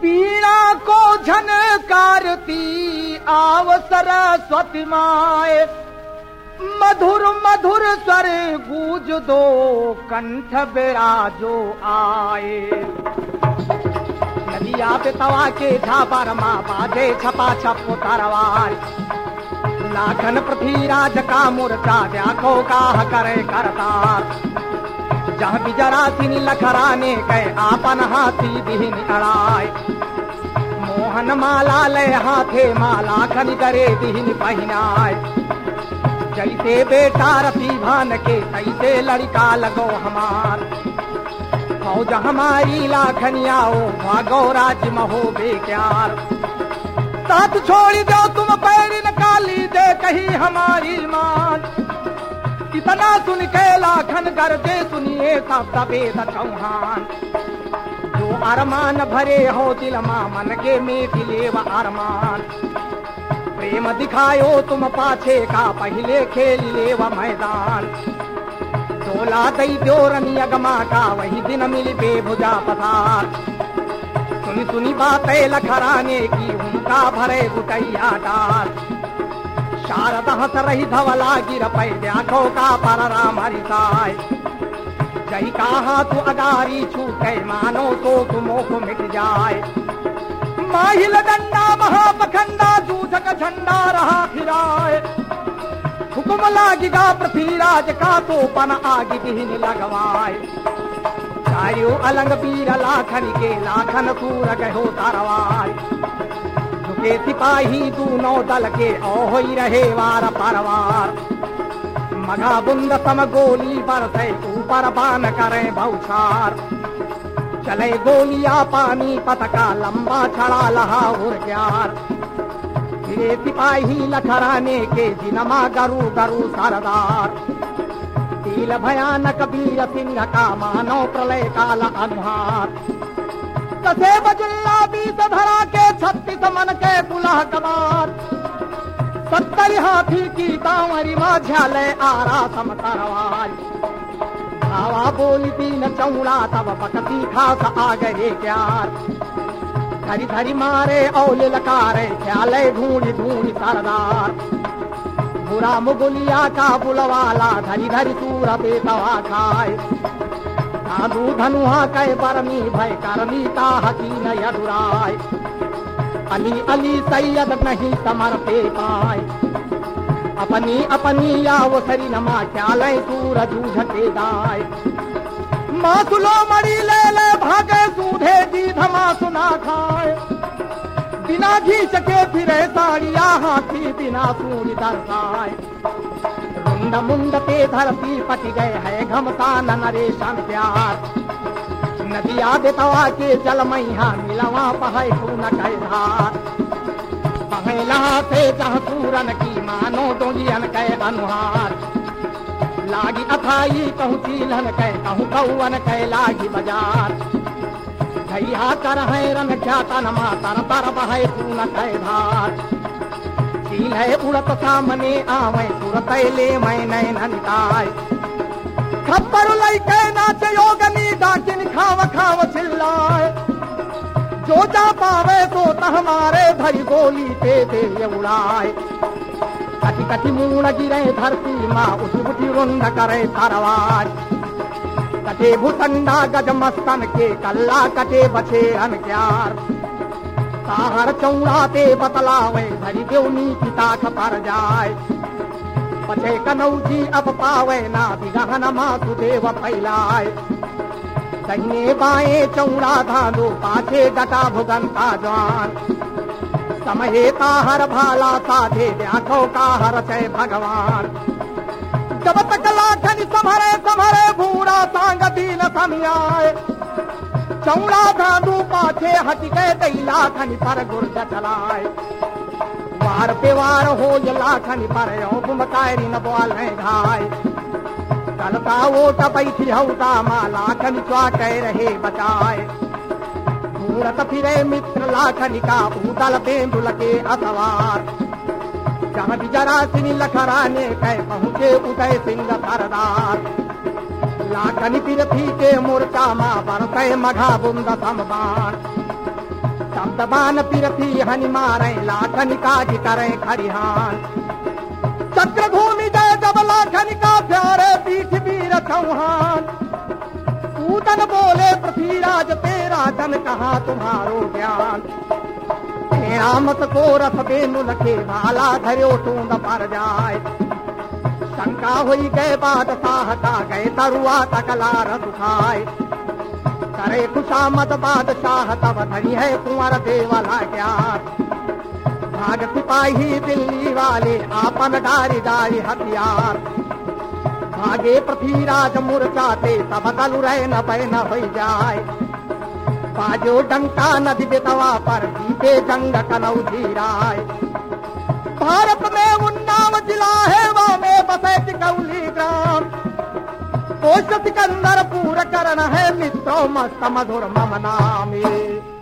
वीणा को झनकारती आव सरस्वती माए, मधुर मधुर स्वर गूंज दो कंठ बिराजो आए। नदिया पे तवा के झापर माँ बाजे छपा छप तरवार, लाखन पृथ्वीराज का मोर्चा देखो का करे करतार। जहाँ भी जरासिनी लखराने गए आपन हाथी दीन अड़ाए, मोहन माला ले हाथे माला खन करे दीन पहनाए। जैसे बेटा रथी भान के तैसे लड़का लगो हमार, फौज हमारी लाखनियाओ भागो राज महो बेक्यार। साथ छोड़ दो तुम पैर निकाली दे कही हमारी मान, इतना सुन के लाखन गरजे सुनिए सब वेद चौहान। जो अरमान भरे हो दिल मां मन के में दिले व अरमान, प्रेम दिखायो तुम पाछे का पहले खेल ले व मैदान। तोला दई द्योरनी अगमा का वही दिन मिली बेभुजा पथार। सुनी सुनी बातें लखराने की उनका भरे गुटैया डाल। शारद हंस रही धवला गिर पै देखो का पर राम हरिसाय। जही कहा तू अगारी छूटे मानो तो तुमो को मिट जाए। माहिल डंडा महापखंडा जूझक झंडा रहा फिराए। हुक्म लागिगा पृथ्वीराज का तो पन आगे दीन लगवाए। चायो अलंग पीर लाखन के लाखन सूर गहो तरवार। झुके सिपाही दूनो दल के ओहोई रहे वार परवार। मघा बुंद सम गोली बरसे ऊपर बान करे बहुछार। चले गोलियां पानी पतका लंबा छड़ा लहा उर्ग्यार। फिरे सिपाही लखराने के जिनमा गरु गरु सरदार। तील भयानक वीर सिंह का मानो प्रलय काल अनुहार। कसे बजुल्ला बीस धरा के 36 मन के बुलाह कबार। 70 हाथी की तांवरी माझ्यालय आरा सम तरवार। हवा बोली तीन चौड़ा तब पकती खास आ गए क्यार। धरी धरी मारे औल लकारे ख्याले ढूंढी ढूंढी सरदार। बुरा मुगुलिया का बुलवाला धरी धरी सूरते तवा खाए। साधु धनुहा कै बरमी भय करनी का हकीन यदुराय। अली अली सैयद नहीं समरते पाए। अपनी अपनी याव सरी नमा ख्यालय सूर जूझते दाय। माँ सुलो मड़ी ले ले भागे सूधे जी धमा सुना खाए। बिना घीच के फिरे साड़िया हाथी बिना सूरी दर्शाए। रुंड मुंड पे धरती पट गए है घमसान नरेशन प्यार। नदिया बेतवा के जल मैया मिलवा पहाय खून कै धार। पहला से जहाँ सूरन की मानो डोलियन कै अनुहार। लागी अथाई कहूँ चीलन कै कहूँ कौवन कै लागी बाजार। धैया कर है रन ख्याता नमा तर तर बहे खून कै धार। चील है उड़त सामने आवे सुरत ले मैं नैन निकाय। खबर लई के नाच योगनी डाकिन खाव खाव चिल्लाए। जो जा पावे तो हमारे धरी गोली दे उड़ाए। कटी कटी मूण गिरे धरती माँ उठी उठी रुंड करे तरवार। कटे भूतंडा गज मस्तन के कल्ला कटे बचे अनक्यार। ताहर चौड़ाते बतलावे धरी देवनी की ताख पर जाए। पछे कनौजी अब पावे ना बिगहन मातु देव फैलाए। दहिने बाएं चौड़ा धानो पाछे गटा भुगंता जवान। समहे ताहर भाला साधे देखो काहर चय भगवान। जब तक लाखन संभरे संभरे भूरा सांग दीन समियाए। चौड़ा धानु पाछे हट गए दई लाखन पर गुर्द चलाए। वार पे वार हो लाखन पर घुमकायरी न बोल घाय। चलता वोट बैठी हौता माँ लाखन च्वाटे रहे बचाए। घूरत फिरे मित्र लाखन का उदल तेंदुल के असवार। जहाँ भी जरासिनी लखराने कै पहुँचे उदय सिंह सरदार। लाखन पृथ्वी के मोर्चा माँ बरसे मघा बुंद समबान। शब्दबान पिरथी हनि मारे लाखन काज करे खरिहान चक्र भूमि जय जब लाखन का प्यारे पीठ वीर चौहान पूतन बोले पृथ्वीराज तेरा जन कहा तुम्हारो ज्ञान मत को रथ बेनु लखे भाला धरो टूंड पर जाए शंका हुई गए बादशाह का गए तरुआ तकलार सुखाए करे खुशामद बादशाह तब धरी है कुंवर देवला ज्ञान भाग सिपाही दिल्ली वाले आपन डारी डारी हथियार भागे पृथ्वीराज मूर्छाते तब दलु रहे न पै न हो जाए बाजो डंका नदी बेतवा पर जीते जंग कनौजी राय भारत में उन्नाव जिला है वहाँ में बसे टिकौली ग्राम कोश सिकंदर पूर करण है मित्रों मस्त मधुर मम नामे।